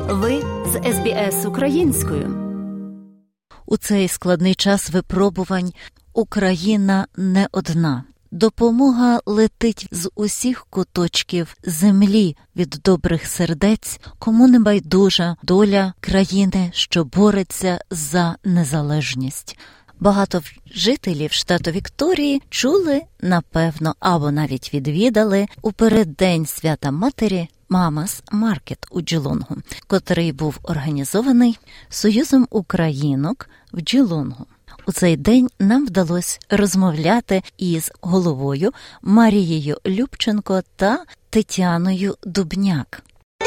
Ви з СБС українською. У цей складний час випробувань Україна не одна. Допомога летить з усіх куточків землі від добрих сердець, кому не байдужа доля країни, що бореться за незалежність. Багато жителів штату Вікторії чули, напевно, або навіть відвідали у переддень Свята Матері Mama's Market у Джелонгу, котрий був організований Союзом українок в Джелонгу. У цей день нам вдалося розмовляти із головою Марією Любченко та Тетяною Дубняк.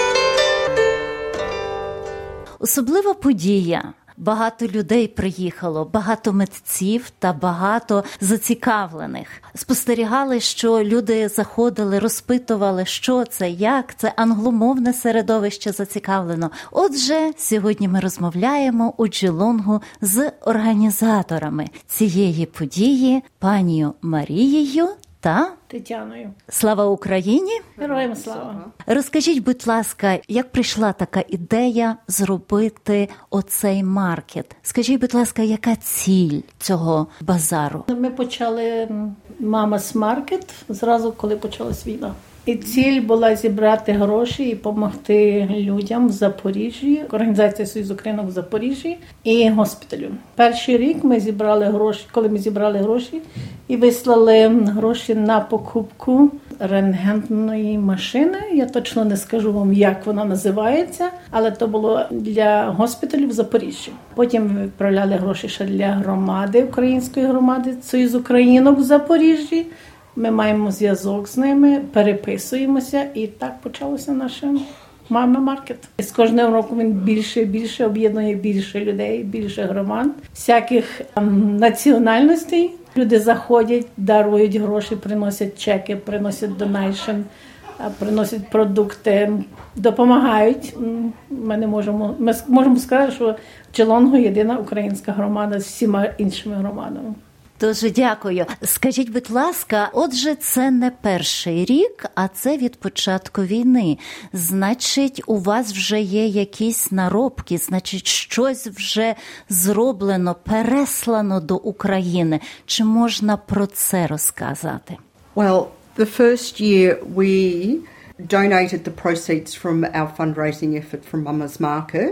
Особлива подія. Багато людей приїхало, багато митців та багато зацікавлених. Спостерігали, що люди заходили, розпитували, що це, як це, англомовне середовище зацікавлено. Отже, сьогодні ми розмовляємо у Джелонгу з організаторами цієї події, панією Марією та Тетяною. Слава Україні! Героям слава! Розкажіть, будь ласка, як прийшла така ідея зробити оцей маркет? Скажіть, будь ласка, яка ціль цього базару? Ми почали Mama's Market зразу, коли почалась війна. І ціль була зібрати гроші і допомогти людям в Запоріжжі, організація Союз українок в Запоріжжі і госпіталю. Перший рік ми зібрали гроші, коли ми зібрали гроші і вислали гроші на покупку рентгенної машини. Я точно не скажу вам, як вона називається, але то було для госпіталю в Запоріжжі. Потім ми відправляли гроші ще для громади, української громади Союз українок в Запоріжжі. Ми маємо зв'язок з ними, переписуємося, і так почалося наше Mama Market. З кожним роком він більше і більше об'єднує більше людей, більше громад, всяких національностей. Люди заходять, дарують гроші, приносять чеки, приносять донейшн, приносять продукти, допомагають. Ми можемо сказати, що Джелонгу єдина українська громада з всіма іншими громадами. Дуже дякую. Скажіть, будь ласка, отже, це не перший рік, а це від початку війни. Значить, у вас вже є якісь наробки, значить, щось вже зроблено, переслано до України. Чи можна про це розказати? Well, the first year we donated the proceeds from our fundraising effort from Mama's Market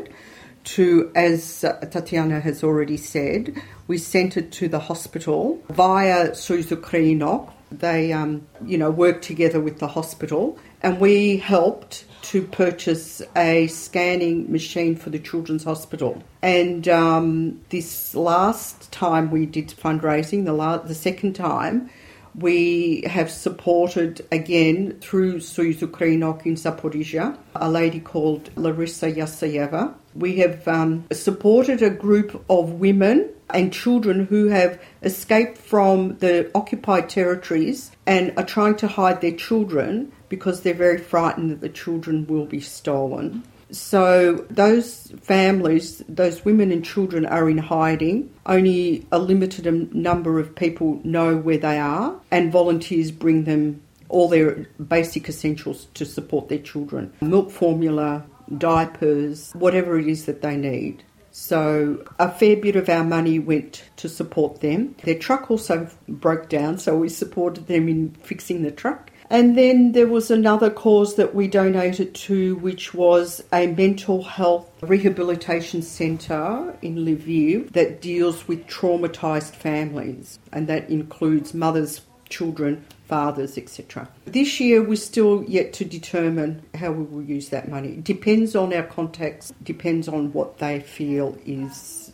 to, as Tatiana has already said, we sent it to the hospital via Soюз українок. They, worked together with the hospital, and we helped to purchase a scanning machine for the Children's Hospital. And this last time we did fundraising, the second time, we have supported again through Soюз українок in Zaporizhzhia, a lady called Larissa Yasayeva. We have supported a group of women and children who have escaped from the occupied territories and are trying to hide their children because they're very frightened that the children will be stolen. So those families, those women and children are in hiding. Only a limited number of people know where they are, and volunteers bring them all their basic essentials to support their children. Milk formula, diapers, whatever it is that they need. So a fair bit of our money went to support them. Their truck also broke down, so we supported them in fixing the truck. And then there was another cause that we donated to, which was a mental health rehabilitation centre in Lviv that deals with traumatised families, and that includes mothers, children, fathers, etc. This year we're still yet to determine how we will use that money. It depends on our contacts, depends on what they feel is,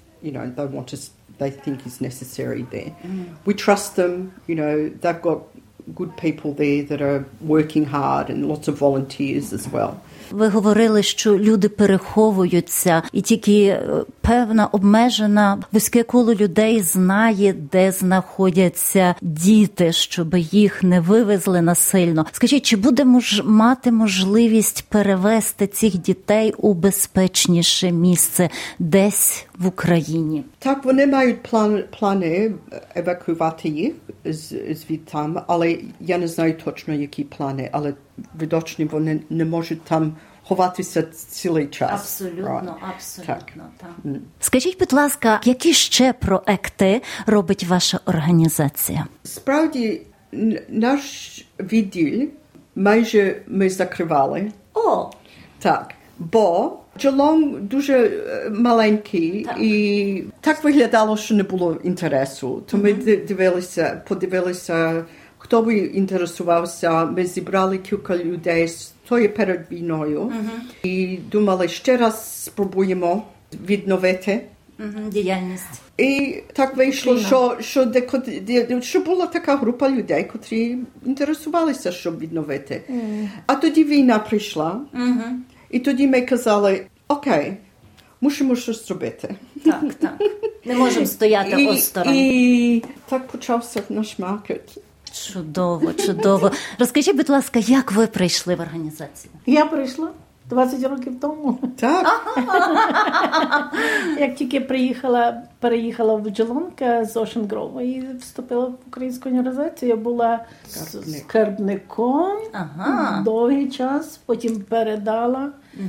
they think is necessary there. We trust them, they've got good people there that are working hard and lots of volunteers as well. Ви говорили, що люди переховуються, і тільки певна обмежена вузьке коло людей знає, де знаходяться діти, щоб їх не вивезли насильно. Скажіть, чи буде мати можливість перевезти цих дітей у безпечніше місце десь в Україні? Так, вони мають плани евакуювати їх звідти, але я не знаю точно, які плани, але відочні вони не можуть там ховатися цілий час. Абсолютно, абсолютно. Так. Скажіть, будь ласка, які ще проекти робить ваша організація? Справді, наш відділ майже ми закривали. О! Так, бо Geelong дуже маленький, і так виглядало, що не було інтересу. То ми подивилися, хто би інтересувався. Ми зібрали кілька людей, то є перед війною, і думали, ще раз спробуємо відновити діяльність. І так вийшло, що була така група людей, котрі інтересувалися, щоб відновити. А тоді війна прийшла, і тоді ми казали, окей, мусимо щось зробити. Так. Не можемо стояти осторонь. І так почався наш маркет. Чудово. Розкажіть, будь ласка, як ви прийшли в організацію? Я прийшла 20 років тому. Так. Як тільки переїхала в Geelong з Ocean Grove і вступила в українську організацію, я була скарбником довгий час, потім передала.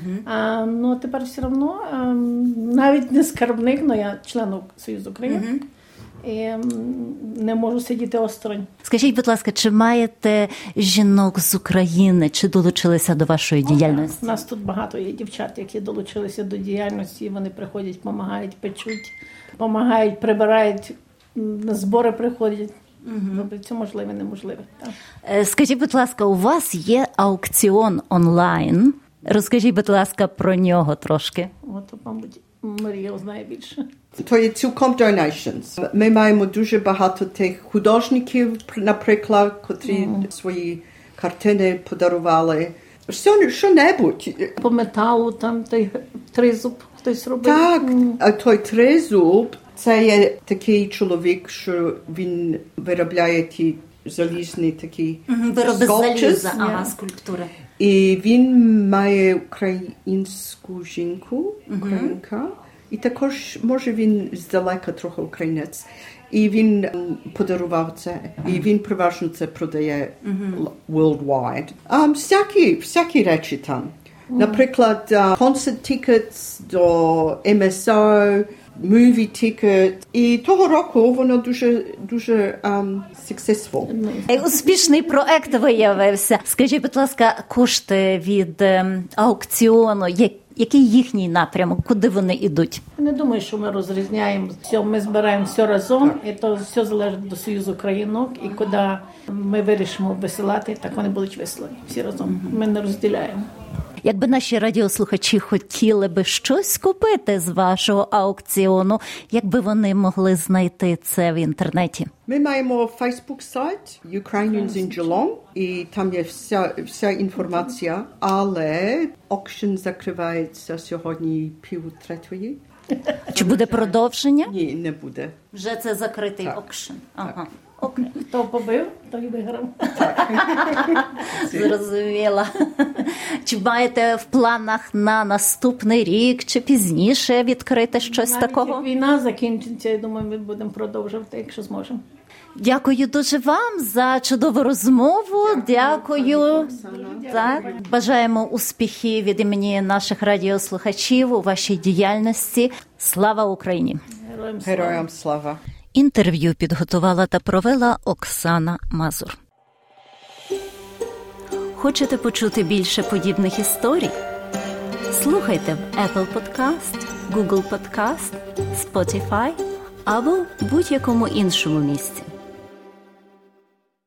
Ну, тепер все одно, навіть не скарбник, але я член Союзу України. І не можу сидіти осторонь. Скажіть, будь ласка, чи маєте жінок з України, чи долучилися до вашої діяльності? У нас тут багато є дівчат, які долучилися до діяльності, вони приходять, допомагають, печуть, допомагають, прибирають, на збори приходять. Це можливе, неможливе. Так. Скажіть, будь ласка, у вас є аукціон онлайн. Розкажіть, будь ласка, про нього трошки. От, мабуть, Марія знає більше. То є цілком donations. Ми маємо дуже багато тих художників, наприклад, котрі свої картини подарували. Що-небудь. По металу, там той тризуб хтось робив. Так, а той тризуб, це є такий чоловік, що він виробляє ті залізні такі вироби з заліза, скульптури. І він має українську жінку, українка, і також, може, він здалека трохи українець. І він подарував це, і він переважно це продає worldwide. Всякі речі там. Наприклад, concert tickets до MSO, movie ticket. І того року воно дуже successful. Успішний проект виявився. Скажіть, будь ласка, кошти від аукціону, який їхній напрямок, куди вони йдуть? Не думаю, що ми розрізняємо все. Ми збираємо все разом, і то все залежить до Союзу Українок. І куди ми вирішимо висилати, так вони будуть вислані. Всі разом. Ми не розділяємо. Якби наші радіослухачі хотіли би щось купити з вашого аукціону, як би вони могли знайти це в інтернеті? Ми маємо Facebook-сайт Ukrainians in Geelong, і там є вся інформація, але аукціон закривається сьогодні 2:30. Чи буде продовження? Ні, не буде. Вже це закритий аукціон. Ага. Окей. Хто побив, той виграв. Зрозуміла. Чи маєте в планах на наступний рік, чи пізніше відкрити щось такого? Навіть як війна закінчиться, я думаю, ми будемо продовжувати, якщо зможемо. Дякую дуже вам за чудову розмову. Дякую. Так. Бажаємо успіхів від імені наших радіослухачів у вашій діяльності. Слава Україні! Героям слава! Інтерв'ю підготувала та провела Оксана Мазур. Хочете почути більше подібних історій? Слухайте в Apple Podcast, Google Podcast, Spotify або в будь-якому іншому місці.